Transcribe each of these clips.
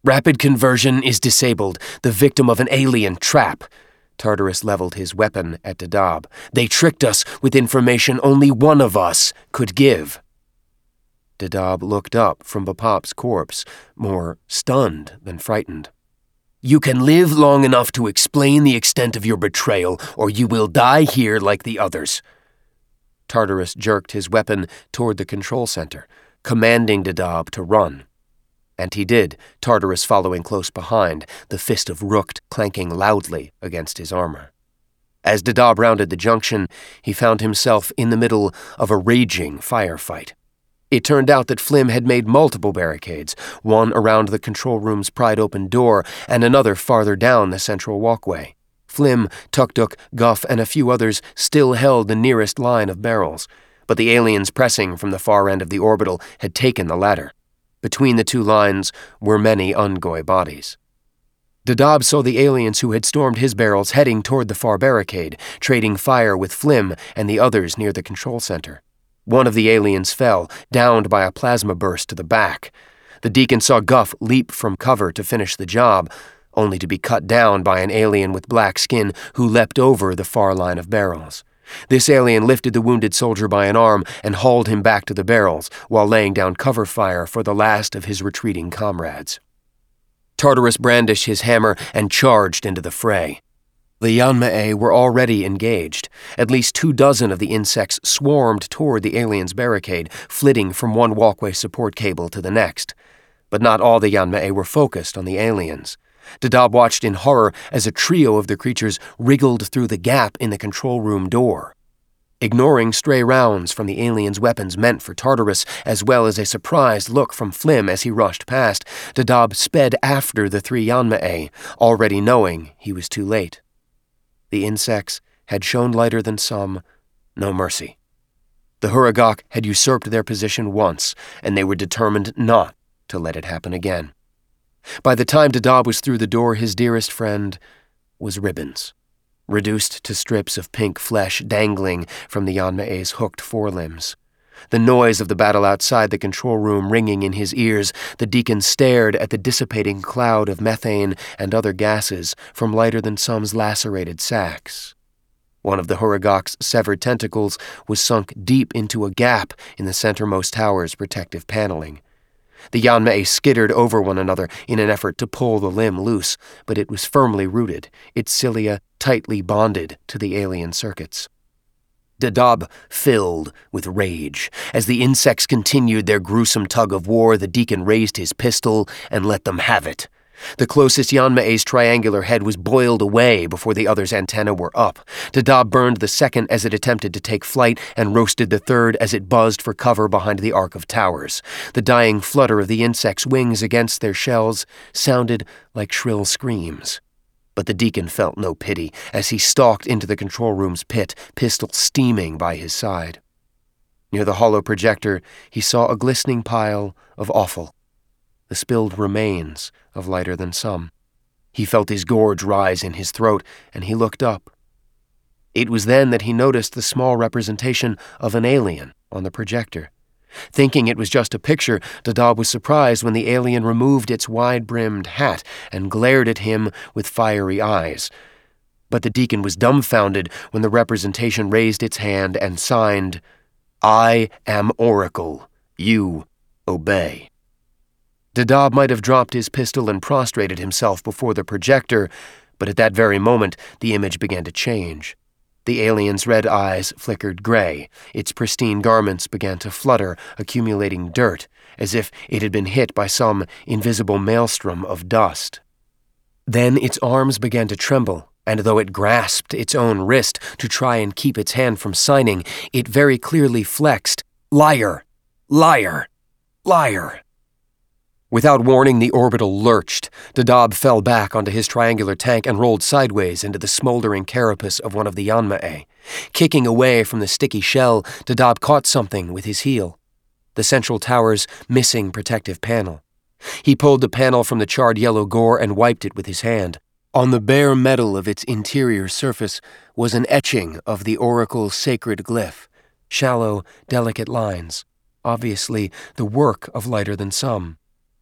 Rapid conversion is disabled, the victim of an alien trap. Tartarus leveled his weapon at Dadab. They tricked us with information only one of us could give. Dadab looked up from Bapap's corpse, more stunned than frightened. You can live long enough to explain the extent of your betrayal, or you will die here like the others. Tartarus jerked his weapon toward the control center, commanding Dadab to run. And he did, Tartarus following close behind, the fist of Rukt clanking loudly against his armor. As Dadab rounded the junction, he found himself in the middle of a raging firefight. It turned out that Flim had made multiple barricades, one around the control room's pried-open door and another farther down the central walkway. Flim, Tuktuk, Guff, and a few others still held the nearest line of barrels, but the aliens pressing from the far end of the orbital had taken the latter. Between the two lines were many Ungoi bodies. Dadab saw the aliens who had stormed his barrels heading toward the far barricade, trading fire with Flim and the others near the control center. One of the aliens fell, downed by a plasma burst to the back. The deacon saw Guff leap from cover to finish the job, only to be cut down by an alien with black skin who leapt over the far line of barrels. This alien lifted the wounded soldier by an arm and hauled him back to the barrels, while laying down cover fire for the last of his retreating comrades. Tartarus brandished his hammer and charged into the fray. The Yanma'e were already engaged. At least 24 of the insects swarmed toward the aliens' barricade, flitting from one walkway support cable to the next. But not all the Yanma'e were focused on the aliens. Dadab watched in horror as a trio of the creatures wriggled through the gap in the control room door. Ignoring stray rounds from the aliens' weapons meant for Tartarus, as well as a surprised look from Flim as he rushed past, Dadab sped after the 3 Yanma'e, already knowing he was too late. The insects had shown lighter than some, no mercy. The Huragok had usurped their position once, and they were determined not to let it happen again. By the time Dadab was through the door, his dearest friend was ribbons, reduced to strips of pink flesh dangling from the Yanma'e's hooked forelimbs. The noise of the battle outside the control room ringing in his ears, the deacon stared at the dissipating cloud of methane and other gases from lighter-than-some's lacerated sacks. One of the Huragok's severed tentacles was sunk deep into a gap in the centermost tower's protective paneling. The Yanma'e skittered over one another in an effort to pull the limb loose, but it was firmly rooted, its cilia tightly bonded to the alien circuits. Dadab filled with rage. As the insects continued their gruesome tug of war, the deacon raised his pistol and let them have it. The closest Yanma'e's triangular head was boiled away before the other's antennae were up. Dadab burned the second as it attempted to take flight and roasted the third as it buzzed for cover behind the arc of towers. The dying flutter of the insects' wings against their shells sounded like shrill screams. But the deacon felt no pity as he stalked into the control room's pit, pistol steaming by his side. Near the hollow projector, he saw a glistening pile of offal, the spilled remains of lighter than some. He felt his gorge rise in his throat, and he looked up. It was then that he noticed the small representation of an alien on the projector. Thinking it was just a picture, Dadab was surprised when the alien removed its wide-brimmed hat and glared at him with fiery eyes. But the deacon was dumbfounded when the representation raised its hand and signed, "I am Oracle. You obey." Dadab might have dropped his pistol and prostrated himself before the projector, but at that very moment the image began to change. The alien's red eyes flickered gray. Its pristine garments began to flutter, accumulating dirt, as if it had been hit by some invisible maelstrom of dust. Then its arms began to tremble, and though it grasped its own wrist to try and keep its hand from signing, it very clearly flexed, "Liar! Liar! Liar!" Without warning, the orbital lurched. Dadab fell back onto his triangular tank and rolled sideways into the smoldering carapace of one of the Yanma'e. Kicking away from the sticky shell, Dadab caught something with his heel. The central tower's missing protective panel. He pulled the panel from the charred yellow gore and wiped it with his hand. On the bare metal of its interior surface was an etching of the Oracle's sacred glyph, shallow, delicate lines, obviously the work of lighter than some.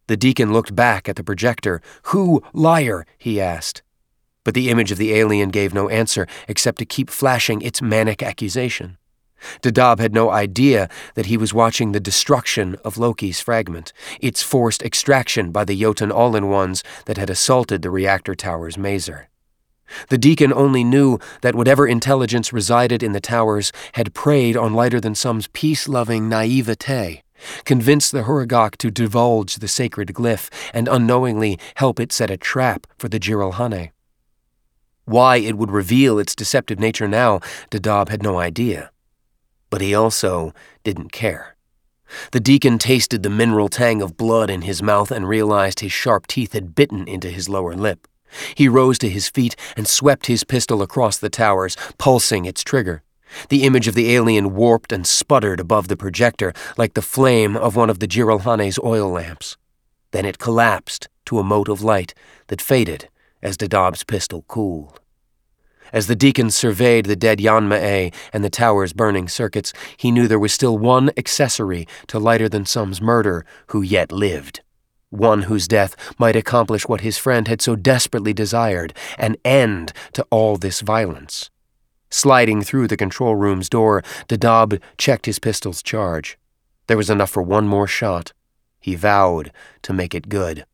The deacon looked back at the projector. "Who, liar?" he asked. But the image of the alien gave no answer except to keep flashing its manic accusation. Dadab had no idea that he was watching the destruction of Loki's fragment, its forced extraction by the Jotun All-in-Ones that had assaulted the reactor tower's maser. The deacon only knew that whatever intelligence resided in the towers had preyed on Lighter-than-Some's peace-loving naivete, convinced the Huragok to divulge the sacred glyph, and unknowingly help it set a trap for the Jiralhane. Why it would reveal its deceptive nature now, Dadab had no idea. But he also didn't care. The deacon tasted the mineral tang of blood in his mouth and realized his sharp teeth had bitten into his lower lip. He rose to his feet and swept his pistol across the towers, pulsing its trigger. The image of the alien warped and sputtered above the projector like the flame of one of the Jiralhane's oil lamps. Then it collapsed to a mote of light that faded as Dadab's pistol cooled. As the deacon surveyed the dead Yanma'e and the tower's burning circuits, he knew there was still one accessory to Lighter-than-Some's murder who yet lived. One whose death might accomplish what his friend had so desperately desired, an end to all this violence. Sliding through the control room's door, Dadab checked his pistol's charge. There was enough for one more shot. He vowed to make it good.